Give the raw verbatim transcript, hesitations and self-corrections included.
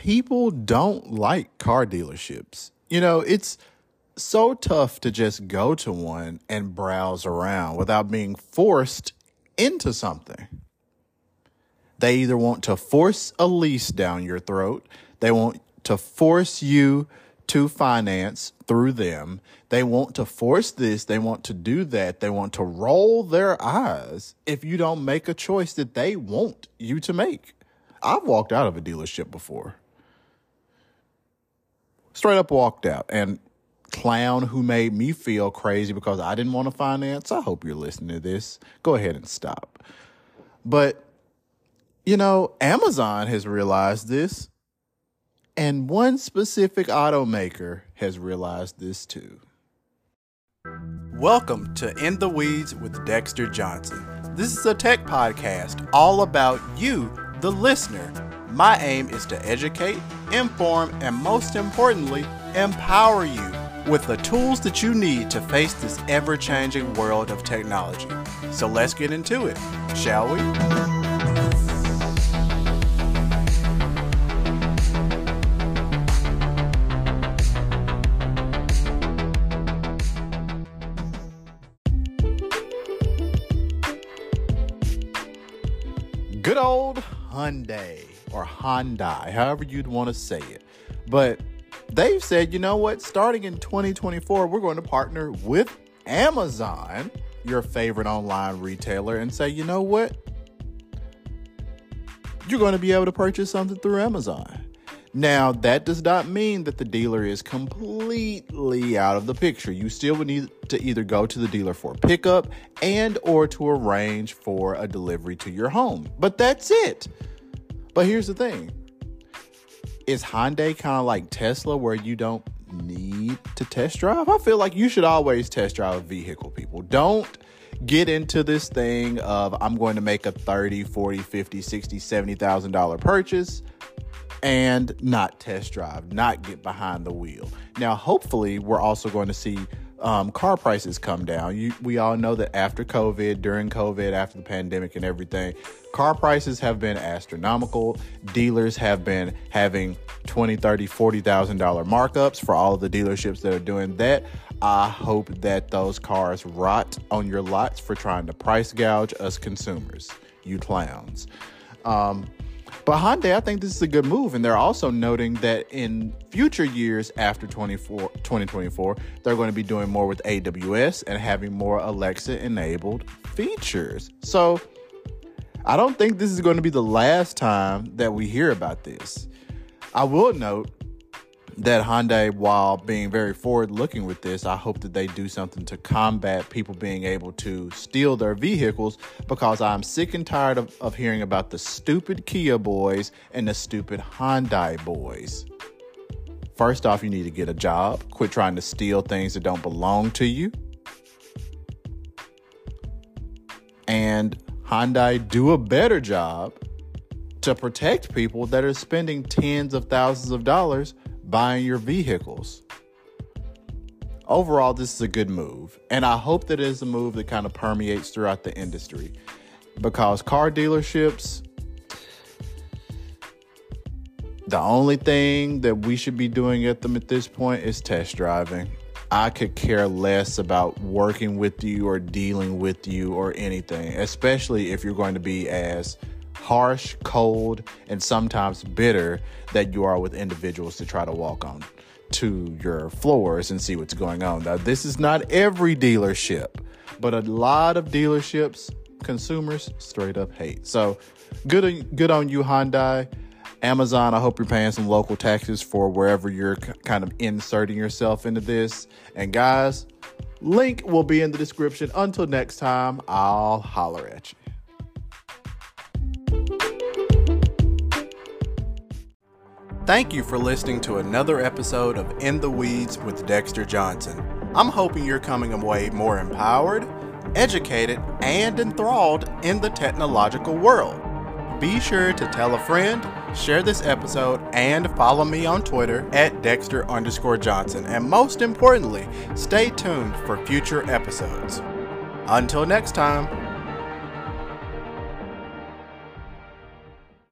people don't like car dealerships. You know, it's so tough to just go to one and browse around without being forced into something. They either want to force a lease down your throat, they want to force you to finance through them, they want to force this, they want to do that, they want to roll their eyes if you don't make a choice that they want you to make. I've walked out of a dealership before. Straight up walked out. And clown who made me feel crazy because I didn't want to finance, I hope you're listening to this. Go ahead and stop. But, you know, Amazon has realized this. And one specific automaker has realized this too. Welcome to In the Weeds with Dexter Johnson. This is a tech podcast all about you, the listener. My aim is to educate, inform, and most importantly, empower you with the tools that you need to face this ever-changing world of technology. So let's get into it, shall we? Good old Hyundai or Hyundai, however you'd want to say it. But they've said, you know what, starting in twenty twenty-four, we're going to partner with Amazon, your favorite online retailer, and say, you know what, you're going to be able to purchase something through Amazon. Now, that does not mean that the dealer is completely out of the picture. You still would need to either go to the dealer for pickup and or to arrange for a delivery to your home. But that's it. But here's the thing. Is Hyundai kind of like Tesla where you don't need to test drive? I feel like you should always test drive a vehicle, people. Don't get into this thing of I'm going to make a thirty, forty, fifty, sixty, seventy thousand dollars purchase and not test drive, not get behind the wheel. Now, hopefully, we're also going to see um, car prices come down. You, we all know that after COVID, during COVID, after the pandemic and everything, car prices have been astronomical. Dealers have been having twenty, thirty, forty thousand dollars markups for all of the dealerships that are doing that. I hope that those cars rot on your lots for trying to price gouge us consumers, you clowns. Um, But Hyundai, I think this is a good move. And they're also noting that in future years after twenty twenty-four, they're going to be doing more with A W S and having more Alexa-enabled features. So I don't think this is going to be the last time that we hear about this. I will note that Hyundai, while being very forward-looking with this, I hope that they do something to combat people being able to steal their vehicles, because I'm sick and tired of, of hearing about the stupid Kia boys and the stupid Hyundai boys. First off, you need to get a job. Quit trying to steal things that don't belong to you. And Hyundai, do a better job to protect people that are spending tens of thousands of dollars buying your vehicles. Overall, this is a good move. And I hope that it is a move that kind of permeates throughout the industry, because car dealerships, the only thing that we should be doing at them at this point is test driving. I could care less about working with you or dealing with you or anything, especially if you're going to be as harsh, cold, and sometimes bitter that you are with individuals to try to walk on to your floors and see what's going on. Now, this is not every dealership, but a lot of dealerships, consumers straight up hate. So good, good on you, Hyundai. Amazon, I hope you're paying some local taxes for wherever you're kind of inserting yourself into this. And guys, link will be in the description. Until next time, I'll holler at you. Thank you for listening to another episode of In the Weeds with Dexter Johnson. I'm hoping you're coming away more empowered, educated, and enthralled in the technological world. Be sure to tell a friend, share this episode, and follow me on Twitter at Dexter underscore Johnson. And most importantly, stay tuned for future episodes. Until next time.